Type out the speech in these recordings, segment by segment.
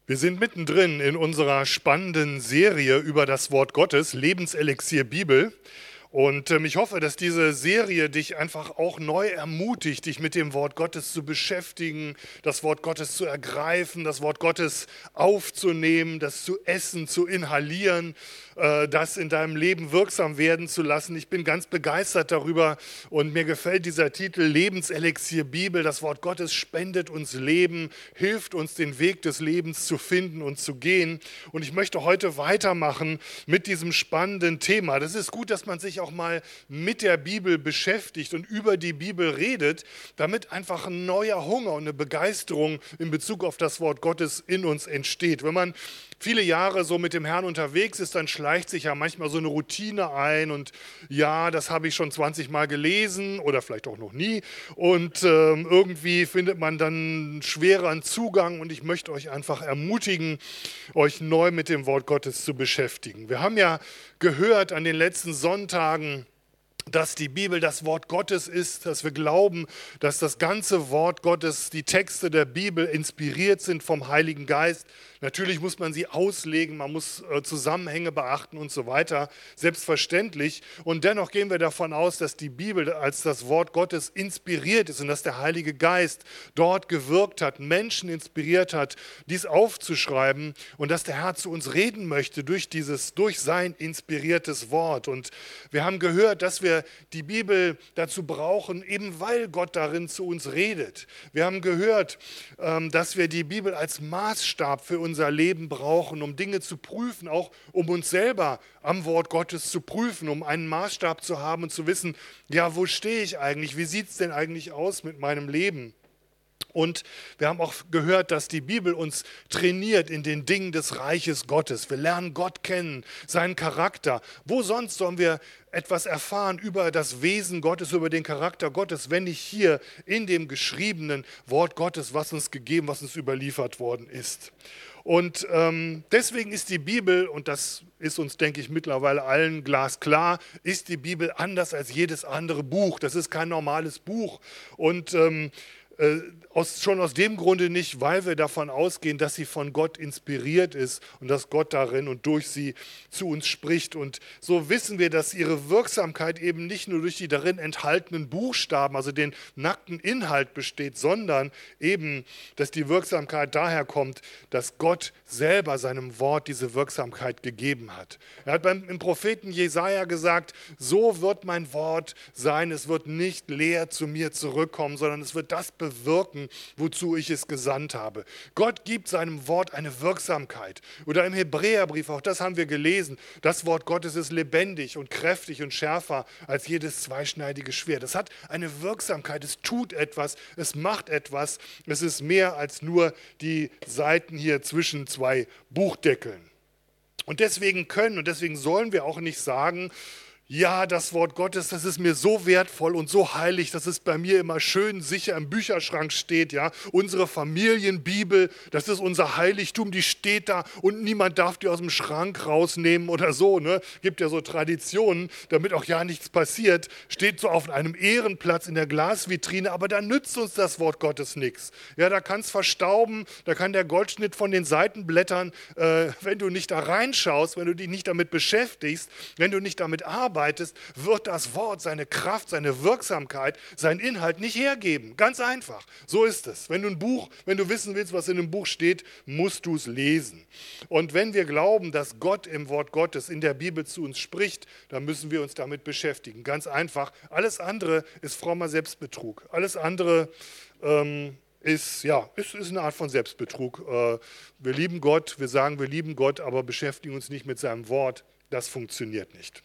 Wir sind mittendrin in unserer spannenden Serie über das Wort Gottes, Lebenselixier Bibel. Und ich hoffe, dass diese Serie dich einfach auch neu ermutigt, dich mit dem Wort Gottes zu beschäftigen, das Wort Gottes zu ergreifen, das Wort Gottes aufzunehmen, das zu essen, zu inhalieren, das in deinem Leben wirksam werden zu lassen. Ich bin ganz begeistert darüber und mir gefällt dieser Titel Lebenselixier Bibel. Das Wort Gottes spendet uns Leben, hilft uns, den Weg des Lebens zu finden und zu gehen. Und ich möchte heute weitermachen mit diesem spannenden Thema. Das ist gut, dass man sich auch mal mit der Bibel beschäftigt und über die Bibel redet, damit einfach ein neuer Hunger und eine Begeisterung in Bezug auf das Wort Gottes in uns entsteht. Wenn man viele Jahre so mit dem Herrn unterwegs ist, dann schleicht sich ja manchmal so eine Routine ein und ja, das habe ich schon 20 Mal gelesen oder vielleicht auch noch nie und irgendwie findet man dann schwereren Zugang und ich möchte euch einfach ermutigen, euch neu mit dem Wort Gottes zu beschäftigen. Wir haben ja gehört an den letzten Sonntagen, dass die Bibel das Wort Gottes ist, dass wir glauben, dass das ganze Wort Gottes, die Texte der Bibel inspiriert sind vom Heiligen Geist. Natürlich muss man sie auslegen, man muss Zusammenhänge beachten und so weiter, selbstverständlich. Und dennoch gehen wir davon aus, dass die Bibel als das Wort Gottes inspiriert ist und dass der Heilige Geist dort gewirkt hat, Menschen inspiriert hat, dies aufzuschreiben und dass der Herr zu uns reden möchte durch sein inspiriertes Wort. Und wir haben gehört, dass wir die Bibel dazu brauchen, eben weil Gott darin zu uns redet. Wir haben gehört, dass wir die Bibel als Maßstab für unser Leben brauchen, um Dinge zu prüfen, auch um uns selber am Wort Gottes zu prüfen, um einen Maßstab zu haben und zu wissen, ja, wo stehe ich eigentlich? Wie sieht es denn eigentlich aus mit meinem Leben? Und wir haben auch gehört, dass die Bibel uns trainiert in den Dingen des Reiches Gottes. Wir lernen Gott kennen, seinen Charakter. Wo sonst sollen wir etwas erfahren über das Wesen Gottes, über den Charakter Gottes, wenn nicht hier in dem geschriebenen Wort Gottes, was uns gegeben, was uns überliefert worden ist. Und deswegen ist die Bibel, und das ist uns, denke ich, mittlerweile allen glasklar, ist die Bibel anders als jedes andere Buch. Das ist kein normales Buch. Und schon aus dem Grunde nicht, weil wir davon ausgehen, dass sie von Gott inspiriert ist und dass Gott darin und durch sie zu uns spricht. Und so wissen wir, dass ihre Wirksamkeit eben nicht nur durch die darin enthaltenen Buchstaben, also den nackten Inhalt besteht, sondern eben, dass die Wirksamkeit daher kommt, dass Gott selber seinem Wort diese Wirksamkeit gegeben hat. Er hat im Propheten Jesaja gesagt, so wird mein Wort sein, es wird nicht leer zu mir zurückkommen, sondern es wird das bewirken, wozu ich es gesandt habe. Gott gibt seinem Wort eine Wirksamkeit. Oder im Hebräerbrief, auch das haben wir gelesen, das Wort Gottes ist lebendig und kräftig und schärfer als jedes zweischneidige Schwert. Es hat eine Wirksamkeit, es tut etwas, es macht etwas, es ist mehr als nur die Seiten hier zwischen zwei Buchdeckeln. Und deswegen sollen wir auch nicht sagen, ja, das Wort Gottes, das ist mir so wertvoll und so heilig, dass es bei mir immer schön sicher im Bücherschrank steht. Ja? Unsere Familienbibel, das ist unser Heiligtum, die steht da und niemand darf die aus dem Schrank rausnehmen oder so. Ne? Gibt ja so Traditionen, damit auch ja nichts passiert. Steht so auf einem Ehrenplatz in der Glasvitrine, aber da nützt uns das Wort Gottes nichts. Ja, da kann es verstauben, da kann der Goldschnitt von den Seitenblättern, wenn du nicht da reinschaust, wenn du dich nicht damit beschäftigst, wenn du nicht damit arbeitest, wird das Wort seine Kraft, seine Wirksamkeit, seinen Inhalt nicht hergeben. Ganz einfach. So ist es. Wenn du wissen willst, was in einem Buch steht, musst du es lesen. Und wenn wir glauben, dass Gott im Wort Gottes in der Bibel zu uns spricht, dann müssen wir uns damit beschäftigen. Ganz einfach. Alles andere ist frommer Selbstbetrug. Alles andere ist eine Art von Selbstbetrug. Wir lieben Gott, wir sagen, wir lieben Gott, aber beschäftigen uns nicht mit seinem Wort. Das funktioniert nicht.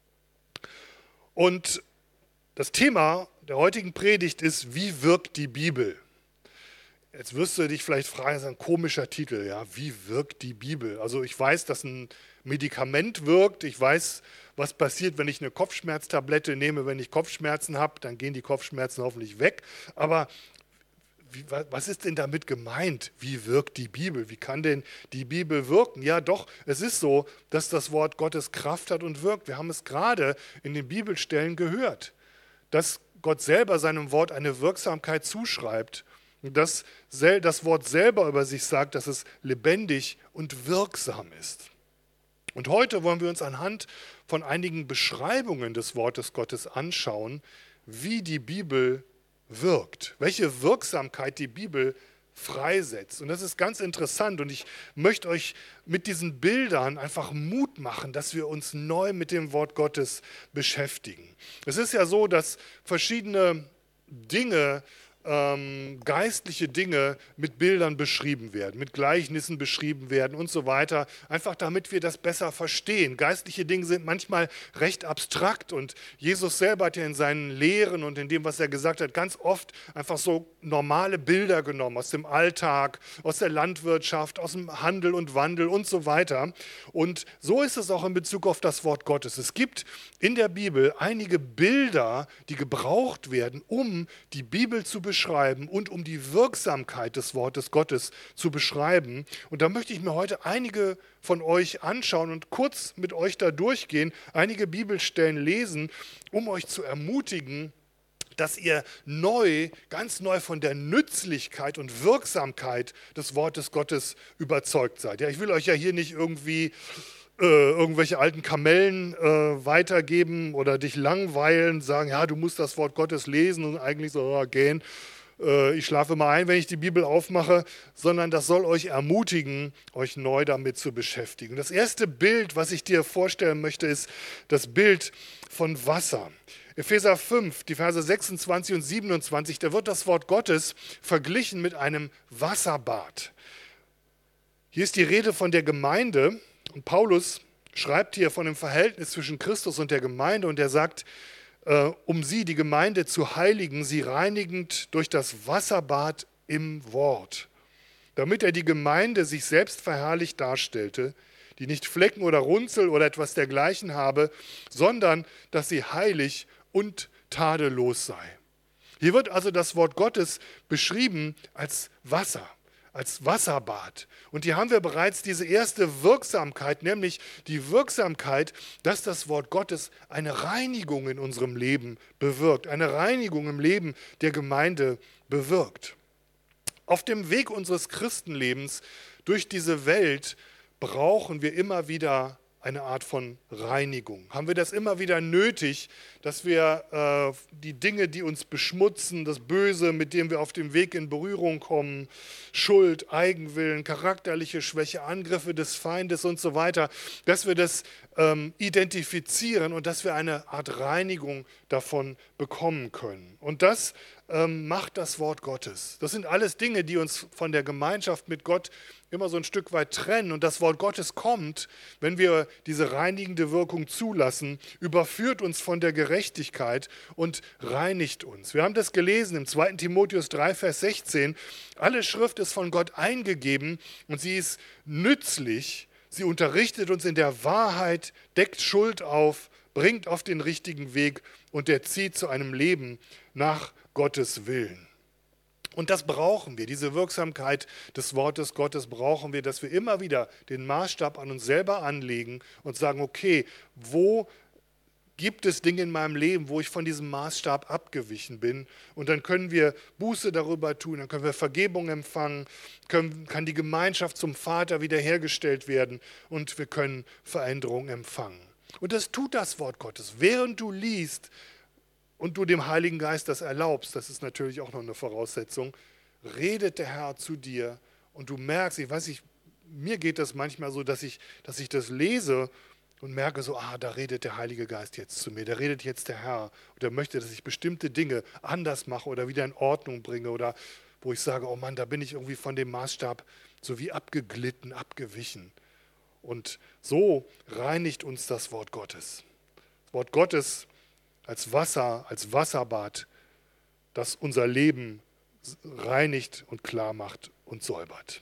Und das Thema der heutigen Predigt ist, wie wirkt die Bibel? Jetzt wirst du dich vielleicht fragen, das ist ein komischer Titel, ja, wie wirkt die Bibel? Also ich weiß, dass ein Medikament wirkt, ich weiß, was passiert, wenn ich eine Kopfschmerztablette nehme, wenn ich Kopfschmerzen habe, dann gehen die Kopfschmerzen hoffentlich weg, aber was ist denn damit gemeint? Wie wirkt die Bibel? Wie kann denn die Bibel wirken? Ja doch, es ist so, dass das Wort Gottes Kraft hat und wirkt. Wir haben es gerade in den Bibelstellen gehört, dass Gott selber seinem Wort eine Wirksamkeit zuschreibt. dass das Wort selber über sich sagt, dass es lebendig und wirksam ist. Und heute wollen wir uns anhand von einigen Beschreibungen des Wortes Gottes anschauen, wie die Bibel wirkt, welche Wirksamkeit die Bibel freisetzt. Und das ist ganz interessant und ich möchte euch mit diesen Bildern einfach Mut machen, dass wir uns neu mit dem Wort Gottes beschäftigen. Es ist ja so, dass verschiedene Dinge, geistliche Dinge mit Bildern beschrieben werden, mit Gleichnissen beschrieben werden und so weiter, einfach damit wir das besser verstehen. Geistliche Dinge sind manchmal recht abstrakt und Jesus selber hat ja in seinen Lehren und in dem, was er gesagt hat, ganz oft einfach so normale Bilder genommen aus dem Alltag, aus der Landwirtschaft, aus dem Handel und Wandel und so weiter. Und so ist es auch in Bezug auf das Wort Gottes. Es gibt in der Bibel einige Bilder, die gebraucht werden, um die Bibel zu beschreiben und um die Wirksamkeit des Wortes Gottes zu beschreiben. Und da möchte ich mir heute einige von euch anschauen und kurz mit euch da durchgehen, einige Bibelstellen lesen, um euch zu ermutigen, dass ihr ganz neu von der Nützlichkeit und Wirksamkeit des Wortes Gottes überzeugt seid. Ja, ich will euch ja hier nicht irgendwie irgendwelche alten Kamellen weitergeben oder dich langweilen, sagen, ja, du musst das Wort Gottes lesen und eigentlich so gehen. Ich schlafe mal ein, wenn ich die Bibel aufmache, sondern das soll euch ermutigen, euch neu damit zu beschäftigen. Das erste Bild, was ich dir vorstellen möchte, ist das Bild von Wasser. Epheser 5, die Verse 26 und 27, da wird das Wort Gottes verglichen mit einem Wasserbad. Hier ist die Rede von der Gemeinde. Und Paulus schreibt hier von dem Verhältnis zwischen Christus und der Gemeinde und er sagt, um sie, die Gemeinde, zu heiligen, sie reinigend durch das Wasserbad im Wort, damit er die Gemeinde sich selbst verherrlicht darstellte, die nicht Flecken oder Runzel oder etwas dergleichen habe, sondern dass sie heilig und tadellos sei. Hier wird also das Wort Gottes beschrieben als Wasser, als Wasserbad. Und hier haben wir bereits diese erste Wirksamkeit, nämlich die Wirksamkeit, dass das Wort Gottes eine Reinigung in unserem Leben bewirkt, eine Reinigung im Leben der Gemeinde bewirkt. Auf dem Weg unseres Christenlebens durch diese Welt brauchen wir immer wieder eine Art von Reinigung. Haben wir das immer wieder nötig, dass wir die Dinge, die uns beschmutzen, das Böse, mit dem wir auf dem Weg in Berührung kommen, Schuld, Eigenwillen, charakterliche Schwäche, Angriffe des Feindes und so weiter, dass wir das identifizieren und dass wir eine Art Reinigung davon bekommen können. Und das macht das Wort Gottes. Das sind alles Dinge, die uns von der Gemeinschaft mit Gott immer so ein Stück weit trennen. Und das Wort Gottes kommt, wenn wir diese reinigende Wirkung zulassen, überführt uns von der Gerechtigkeit und reinigt uns. Wir haben das gelesen im 2. Timotheus 3, Vers 16. Alle Schrift ist von Gott eingegeben und sie ist nützlich. Sie unterrichtet uns in der Wahrheit, deckt Schuld auf, bringt auf den richtigen Weg und erzieht zu einem Leben nach Gottes Willen. Und das brauchen wir, diese Wirksamkeit des Wortes Gottes brauchen wir, dass wir immer wieder den Maßstab an uns selber anlegen und sagen, okay, wo gibt es Dinge in meinem Leben, wo ich von diesem Maßstab abgewichen bin? Und dann können wir Buße darüber tun, dann können wir Vergebung empfangen, kann die Gemeinschaft zum Vater wiederhergestellt werden und wir können Veränderung empfangen. Und das tut das Wort Gottes. Während du liest, und du dem Heiligen Geist das erlaubst, das ist natürlich auch noch eine Voraussetzung, redet der Herr zu dir und du merkst, mir geht das manchmal so, dass ich das lese und merke so, da redet der Heilige Geist jetzt zu mir, da redet jetzt der Herr und er möchte, dass ich bestimmte Dinge anders mache oder wieder in Ordnung bringe oder wo ich sage, oh Mann, da bin ich irgendwie von dem Maßstab so wie abgeglitten, abgewichen. Und so reinigt uns das Wort Gottes. Das Wort Gottes als Wasser, als Wasserbad, das unser Leben reinigt und klar macht und säubert.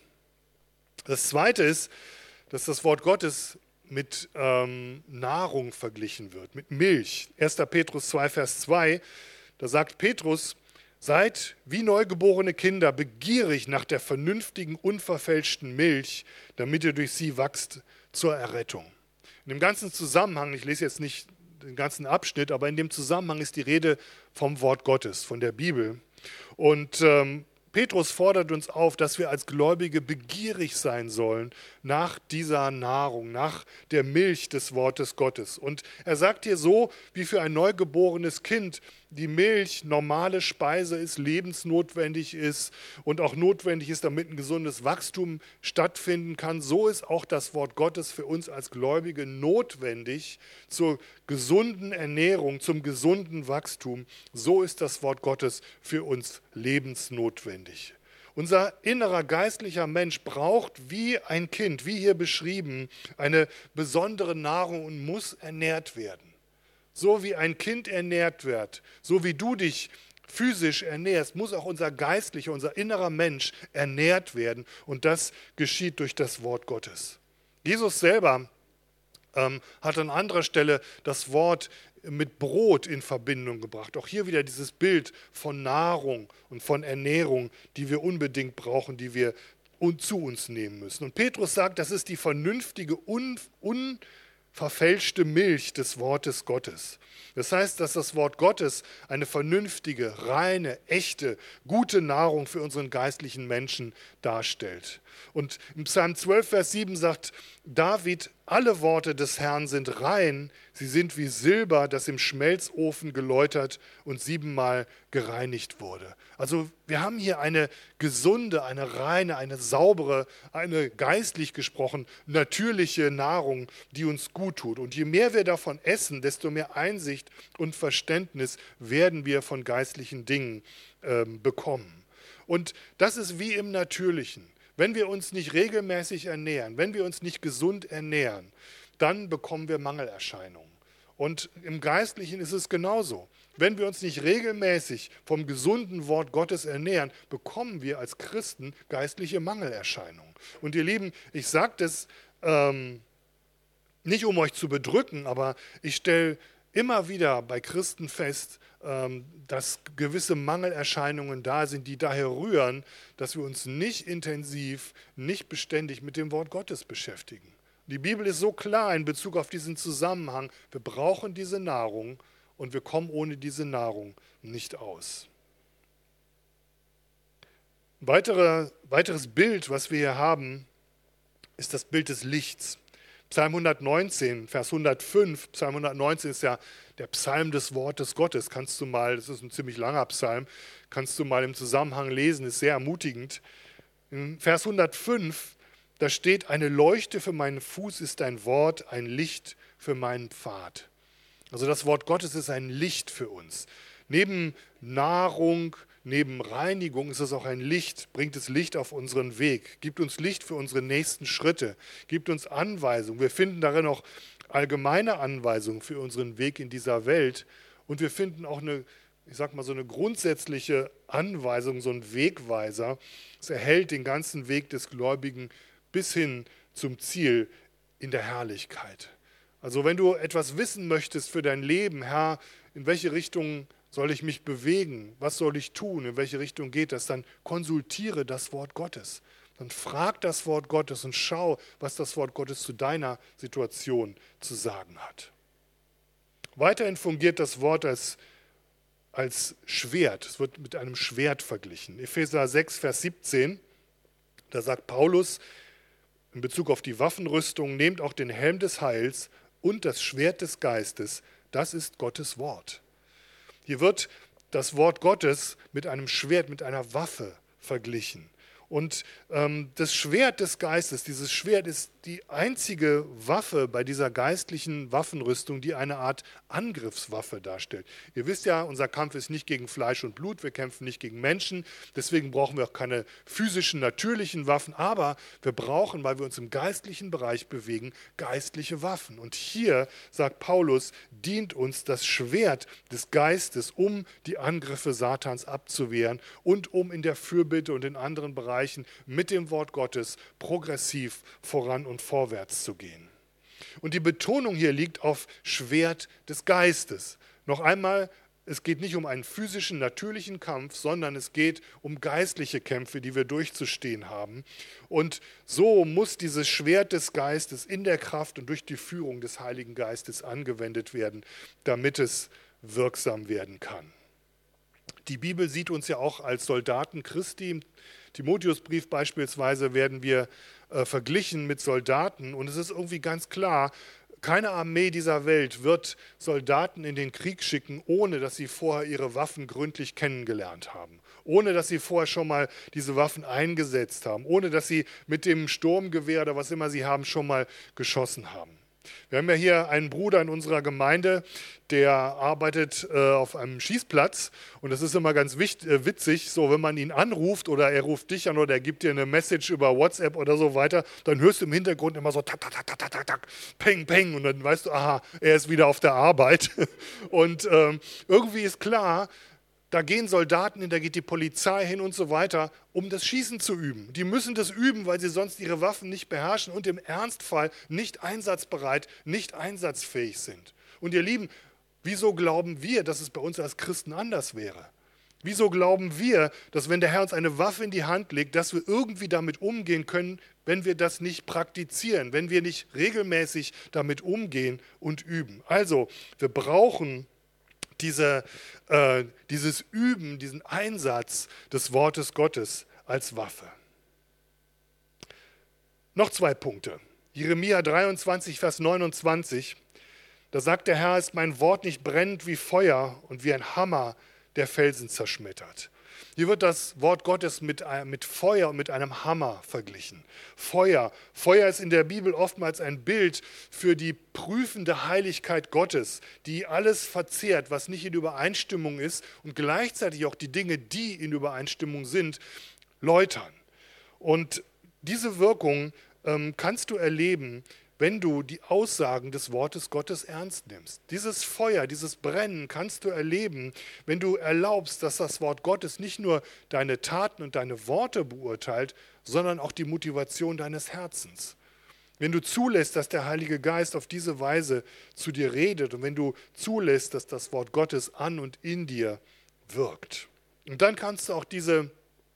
Das Zweite ist, dass das Wort Gottes mit Nahrung verglichen wird, mit Milch. 1. Petrus 2, Vers 2, da sagt Petrus, seid wie neugeborene Kinder begierig nach der vernünftigen, unverfälschten Milch, damit ihr durch sie wachst zur Errettung. In dem ganzen Zusammenhang, ich lese jetzt nicht den ganzen Abschnitt, aber in dem Zusammenhang ist die Rede vom Wort Gottes, von der Bibel. Und Petrus fordert uns auf, dass wir als Gläubige begierig sein sollen nach dieser Nahrung, nach der Milch des Wortes Gottes. Und er sagt hier so, wie für ein neugeborenes Kind die Milch normale Speise ist, lebensnotwendig ist und auch notwendig ist, damit ein gesundes Wachstum stattfinden kann, so ist auch das Wort Gottes für uns als Gläubige notwendig zur gesunden Ernährung, zum gesunden Wachstum. So ist das Wort Gottes für uns lebensnotwendig. Unser innerer geistlicher Mensch braucht wie ein Kind, wie hier beschrieben, eine besondere Nahrung und muss ernährt werden. So wie ein Kind ernährt wird, so wie du dich physisch ernährst, muss auch unser geistlicher, unser innerer Mensch ernährt werden. Und das geschieht durch das Wort Gottes. Jesus selber hat an anderer Stelle das Wort mit Brot in Verbindung gebracht. Auch hier wieder dieses Bild von Nahrung und von Ernährung, die wir unbedingt brauchen, die wir zu uns nehmen müssen. Und Petrus sagt, das ist die vernünftige, unverfälschte Milch des Wortes Gottes. Das heißt, dass das Wort Gottes eine vernünftige, reine, echte, gute Nahrung für unseren geistlichen Menschen darstellt. Und im Psalm 12, Vers 7 sagt David, alle Worte des Herrn sind rein, sie sind wie Silber, das im Schmelzofen geläutert und 7-mal gereinigt wurde. Also wir haben hier eine gesunde, eine reine, eine saubere, eine geistlich gesprochen natürliche Nahrung, die uns gut tut. Und je mehr wir davon essen, desto mehr Einsicht und Verständnis werden wir von geistlichen Dingen bekommen. Und das ist wie im Natürlichen. Wenn wir uns nicht regelmäßig ernähren, wenn wir uns nicht gesund ernähren, dann bekommen wir Mangelerscheinungen. Und im Geistlichen ist es genauso. Wenn wir uns nicht regelmäßig vom gesunden Wort Gottes ernähren, bekommen wir als Christen geistliche Mangelerscheinungen. Und ihr Lieben, ich sage das nicht, um euch zu bedrücken, aber ich stelle immer wieder bei Christen fest, dass gewisse Mangelerscheinungen da sind, die daher rühren, dass wir uns nicht intensiv, nicht beständig mit dem Wort Gottes beschäftigen. Die Bibel ist so klar in Bezug auf diesen Zusammenhang. Wir brauchen diese Nahrung und wir kommen ohne diese Nahrung nicht aus. Ein weiteres Bild, was wir hier haben, ist das Bild des Lichts. Psalm 119, Vers 105, Psalm 119 ist ja der Psalm des Wortes Gottes. Kannst du mal, das ist ein ziemlich langer Psalm, kannst du mal im Zusammenhang lesen, ist sehr ermutigend. In Vers 105, da steht, eine Leuchte für meinen Fuß ist dein Wort, ein Licht für meinen Pfad. Also das Wort Gottes ist ein Licht für uns. Neben Nahrung, neben Reinigung ist es auch ein Licht, bringt es Licht auf unseren Weg, gibt uns Licht für unsere nächsten Schritte, gibt uns Anweisungen. Wir finden darin auch allgemeine Anweisungen für unseren Weg in dieser Welt und wir finden auch so eine grundsätzliche Anweisung, so einen Wegweiser. Es erhält den ganzen Weg des Gläubigen bis hin zum Ziel in der Herrlichkeit. Also wenn du etwas wissen möchtest für dein Leben, Herr, in welche Richtung soll ich mich bewegen? Was soll ich tun? In welche Richtung geht das? Dann konsultiere das Wort Gottes. Dann frag das Wort Gottes und schau, was das Wort Gottes zu deiner Situation zu sagen hat. Weiterhin fungiert das Wort als Schwert. Es wird mit einem Schwert verglichen. Epheser 6, Vers 17, da sagt Paulus in Bezug auf die Waffenrüstung, nehmt auch den Helm des Heils und das Schwert des Geistes. Das ist Gottes Wort. Hier wird das Wort Gottes mit einem Schwert, mit einer Waffe verglichen. Und das Schwert des Geistes, dieses Schwert ist die einzige Waffe bei dieser geistlichen Waffenrüstung, die eine Art Angriffswaffe darstellt. Ihr wisst ja, unser Kampf ist nicht gegen Fleisch und Blut, wir kämpfen nicht gegen Menschen, deswegen brauchen wir auch keine physischen, natürlichen Waffen, aber wir brauchen, weil wir uns im geistlichen Bereich bewegen, geistliche Waffen. Und hier, sagt Paulus, dient uns das Schwert des Geistes, um die Angriffe Satans abzuwehren und um in der Fürbitte und in anderen Bereichen mit dem Wort Gottes progressiv voran und vorwärts zu gehen. Und die Betonung hier liegt auf Schwert des Geistes. Noch einmal, es geht nicht um einen physischen, natürlichen Kampf, sondern es geht um geistliche Kämpfe, die wir durchzustehen haben. Und so muss dieses Schwert des Geistes in der Kraft und durch die Führung des Heiligen Geistes angewendet werden, damit es wirksam werden kann. Die Bibel sieht uns ja auch als Soldaten Christi. Im Timotheusbrief beispielsweise werden wir verglichen mit Soldaten. Und es ist irgendwie ganz klar, keine Armee dieser Welt wird Soldaten in den Krieg schicken, ohne dass sie vorher ihre Waffen gründlich kennengelernt haben. Ohne dass sie vorher schon mal diese Waffen eingesetzt haben. Ohne dass sie mit dem Sturmgewehr oder was immer sie haben, schon mal geschossen haben. Wir haben ja hier einen Bruder in unserer Gemeinde, der arbeitet auf einem Schießplatz und das ist immer ganz witzig, so wenn man ihn anruft oder er ruft dich an oder er gibt dir eine Message über WhatsApp oder so weiter, dann hörst du im Hintergrund immer so tak, tak, tak, tak, tak, tak, tak, peng, peng und dann weißt du, aha, er ist wieder auf der Arbeit. Und irgendwie ist klar, da gehen Soldaten hin, da geht die Polizei hin und so weiter, um das Schießen zu üben. Die müssen das üben, weil sie sonst ihre Waffen nicht beherrschen und im Ernstfall nicht einsatzbereit, nicht einsatzfähig sind. Und ihr Lieben, wieso glauben wir, dass es bei uns als Christen anders wäre? Wieso glauben wir, dass wenn der Herr uns eine Waffe in die Hand legt, dass wir irgendwie damit umgehen können, wenn wir das nicht praktizieren, wenn wir nicht regelmäßig damit umgehen und üben? Also, wir brauchen dieses Üben, diesen Einsatz des Wortes Gottes als Waffe. Noch 2 Punkte. Jeremia 23, Vers 29, da sagt der Herr, ist mein Wort nicht brennend wie Feuer und wie ein Hammer, der Felsen zerschmettert. Hier wird das Wort Gottes mit Feuer und mit einem Hammer verglichen. Feuer ist in der Bibel oftmals ein Bild für die prüfende Heiligkeit Gottes, die alles verzehrt, was nicht in Übereinstimmung ist und gleichzeitig auch die Dinge, die in Übereinstimmung sind, läutern. Und diese Wirkung kannst du erleben, wenn du die Aussagen des Wortes Gottes ernst nimmst. Dieses Feuer, dieses Brennen kannst du erleben, wenn du erlaubst, dass das Wort Gottes nicht nur deine Taten und deine Worte beurteilt, sondern auch die Motivation deines Herzens. Wenn du zulässt, dass der Heilige Geist auf diese Weise zu dir redet und wenn du zulässt, dass das Wort Gottes an und in dir wirkt. Und dann kannst du auch diese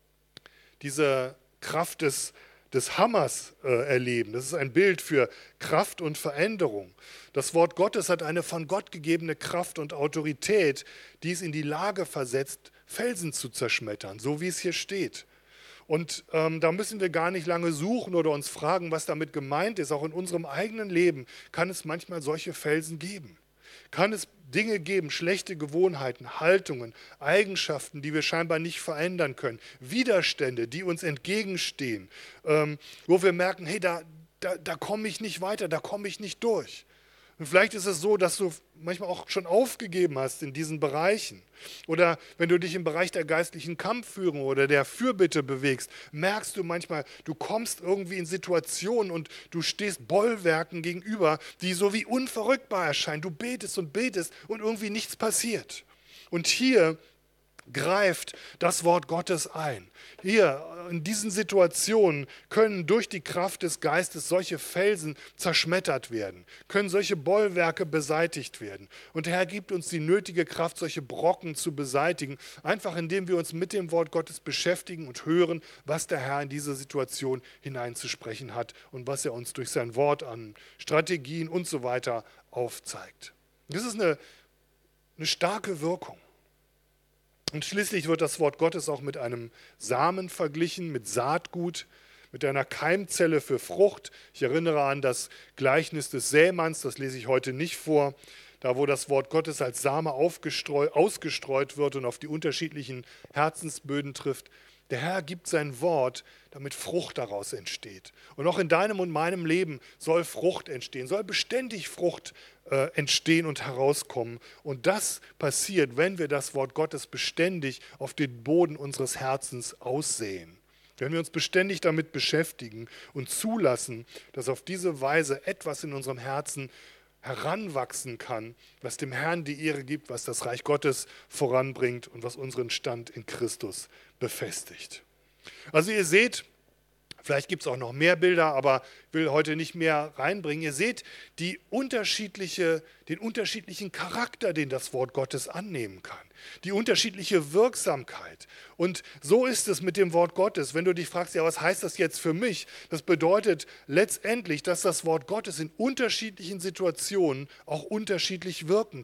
Kraft des Hammers erleben. Das ist ein Bild für Kraft und Veränderung. Das Wort Gottes hat eine von Gott gegebene Kraft und Autorität, die es in die Lage versetzt, Felsen zu zerschmettern, so wie es hier steht. Und da müssen wir gar nicht lange suchen oder uns fragen, was damit gemeint ist. Auch in unserem eigenen Leben kann es manchmal solche Felsen geben. Kann es Dinge geben, schlechte Gewohnheiten, Haltungen, Eigenschaften, die wir scheinbar nicht verändern können, Widerstände, die uns entgegenstehen, wo wir merken, hey, da komme ich nicht weiter, da komme ich nicht durch. Und vielleicht ist es so, dass du manchmal auch schon aufgegeben hast in diesen Bereichen. Oder wenn du dich im Bereich der geistlichen Kampfführung oder der Fürbitte bewegst, merkst du manchmal, du kommst irgendwie in Situationen und du stehst Bollwerken gegenüber, die so wie unverrückbar erscheinen. Du betest und irgendwie nichts passiert. Und hier greift das Wort Gottes ein. Hier, in diesen Situationen können durch die Kraft des Geistes solche Felsen zerschmettert werden, können solche Bollwerke beseitigt werden. Und der Herr gibt uns die nötige Kraft, solche Brocken zu beseitigen, einfach indem wir uns mit dem Wort Gottes beschäftigen und hören, was der Herr in diese Situation hineinzusprechen hat und was er uns durch sein Wort an Strategien und so weiter aufzeigt. Das ist eine starke Wirkung. Und schließlich wird das Wort Gottes auch mit einem Samen verglichen, mit Saatgut, mit einer Keimzelle für Frucht. Ich erinnere an das Gleichnis des Sämanns, das lese ich heute nicht vor, da wo das Wort Gottes als Same ausgestreut wird und auf die unterschiedlichen Herzensböden trifft. Der Herr gibt sein Wort, damit Frucht daraus entsteht. Und auch in deinem und meinem Leben soll Frucht entstehen, soll beständig Frucht entstehen und herauskommen. Und das passiert, wenn wir das Wort Gottes beständig auf den Boden unseres Herzens aussehen. Wenn wir uns beständig damit beschäftigen und zulassen, dass auf diese Weise etwas in unserem Herzen heranwachsen kann, was dem Herrn die Ehre gibt, was das Reich Gottes voranbringt und was unseren Stand in Christus befestigt. Also ihr seht, vielleicht gibt es auch noch mehr Bilder, aber ich will heute nicht mehr reinbringen. Ihr seht den unterschiedlichen Charakter, den das Wort Gottes annehmen kann. Die unterschiedliche Wirksamkeit. Und so ist es mit dem Wort Gottes. Wenn du dich fragst, ja, was heißt das jetzt für mich? Das bedeutet letztendlich, dass das Wort Gottes in unterschiedlichen Situationen auch unterschiedlich wirken kann.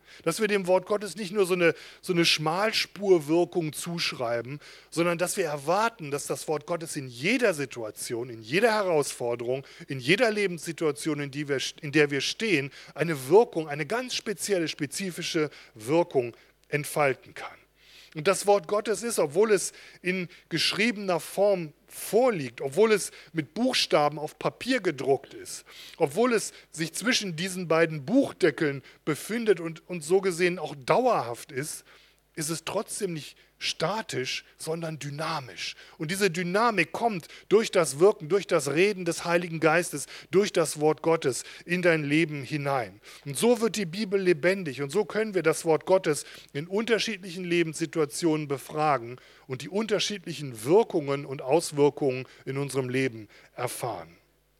Dass wir dem Wort Gottes nicht nur so eine Schmalspurwirkung zuschreiben, sondern dass wir erwarten, dass das Wort Gottes in jeder Situation, in jeder Herausforderung, in jeder Lebenssituation, in der wir stehen, eine Wirkung, eine ganz spezielle, spezifische Wirkung entfalten kann. Und das Wort Gottes ist, obwohl es in geschriebener Form vorliegt, obwohl es mit Buchstaben auf Papier gedruckt ist, obwohl es sich zwischen diesen beiden Buchdeckeln befindet und so gesehen auch dauerhaft ist es trotzdem nicht statisch, sondern dynamisch. Und diese Dynamik kommt durch das Wirken, durch das Reden des Heiligen Geistes, durch das Wort Gottes in dein Leben hinein. Und so wird die Bibel lebendig und so können wir das Wort Gottes in unterschiedlichen Lebenssituationen befragen und die unterschiedlichen Wirkungen und Auswirkungen in unserem Leben erfahren.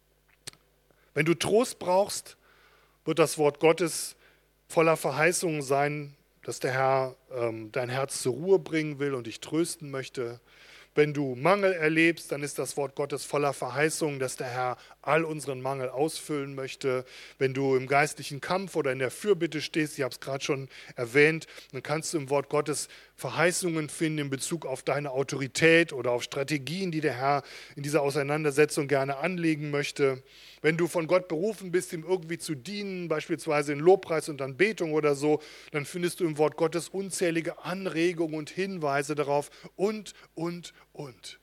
Wenn du Trost brauchst, wird das Wort Gottes voller Verheißungen sein, dass der Herr dein Herz zur Ruhe bringen will und dich trösten möchte. Wenn du Mangel erlebst, dann ist das Wort Gottes voller Verheißungen, dass der Herr all unseren Mangel ausfüllen möchte. Wenn du im geistlichen Kampf oder in der Fürbitte stehst, ich habe es gerade schon erwähnt, dann kannst du im Wort Gottes Verheißungen finden in Bezug auf deine Autorität oder auf Strategien, die der Herr in dieser Auseinandersetzung gerne anlegen möchte. Wenn du von Gott berufen bist, ihm irgendwie zu dienen, beispielsweise in Lobpreis und Anbetung oder so, dann findest du im Wort Gottes unzählige Anregungen und Hinweise darauf und. Und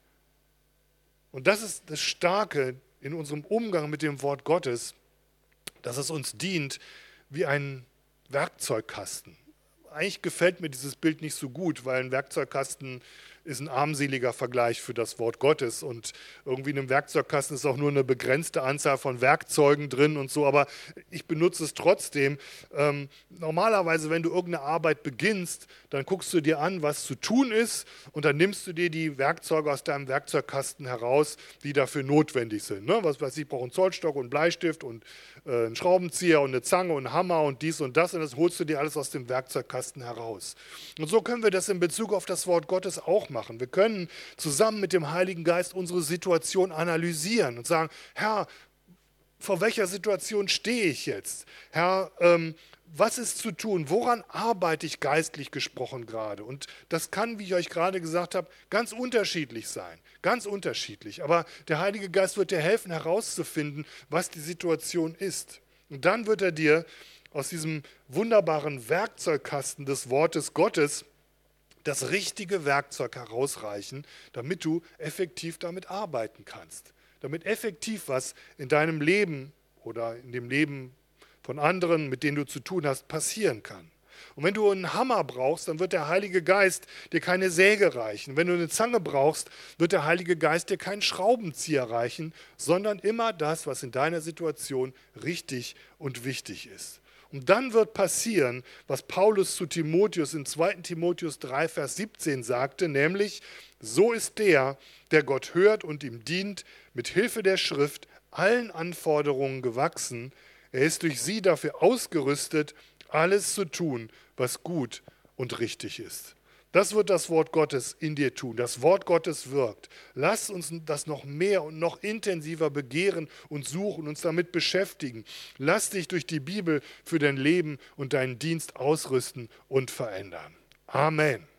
das ist das Starke in unserem Umgang mit dem Wort Gottes, dass es uns dient wie ein Werkzeugkasten. Eigentlich gefällt mir dieses Bild nicht so gut, weil ein Werkzeugkasten ist ein armseliger Vergleich für das Wort Gottes und irgendwie in einem Werkzeugkasten ist auch nur eine begrenzte Anzahl von Werkzeugen drin und so, aber ich benutze es trotzdem. Normalerweise, wenn du irgendeine Arbeit beginnst, dann guckst du dir an, was zu tun ist und dann nimmst du dir die Werkzeuge aus deinem Werkzeugkasten heraus, die dafür notwendig sind. Ne? Was weiß ich, brauche einen Zollstock und einen Bleistift und einen Schraubenzieher und eine Zange und einen Hammer und dies und das holst du dir alles aus dem Werkzeugkasten heraus. Und so können wir das in Bezug auf das Wort Gottes auch machen. Wir können zusammen mit dem Heiligen Geist unsere Situation analysieren und sagen, Herr, vor welcher Situation stehe ich jetzt? Herr, was ist zu tun? Woran arbeite ich geistlich gesprochen gerade? Und das kann, wie ich euch gerade gesagt habe, ganz unterschiedlich sein. Ganz unterschiedlich. Aber der Heilige Geist wird dir helfen, herauszufinden, was die Situation ist. Und dann wird er dir aus diesem wunderbaren Werkzeugkasten des Wortes Gottes das richtige Werkzeug herausreichen, damit du effektiv damit arbeiten kannst. Damit effektiv was in deinem Leben oder in dem Leben von anderen, mit denen du zu tun hast, passieren kann. Und wenn du einen Hammer brauchst, dann wird der Heilige Geist dir keine Säge reichen. Wenn du eine Zange brauchst, wird der Heilige Geist dir keinen Schraubenzieher reichen, sondern immer das, was in deiner Situation richtig und wichtig ist. Und dann wird passieren, was Paulus zu Timotheus in 2. Timotheus 3, Vers 17 sagte, nämlich, so ist der Gott hört und ihm dient, mit Hilfe der Schrift allen Anforderungen gewachsen. Er ist durch sie dafür ausgerüstet, alles zu tun, was gut und richtig ist. Das wird das Wort Gottes in dir tun. Das Wort Gottes wirkt. Lass uns das noch mehr und noch intensiver begehren und suchen, uns damit beschäftigen. Lass dich durch die Bibel für dein Leben und deinen Dienst ausrüsten und verändern. Amen.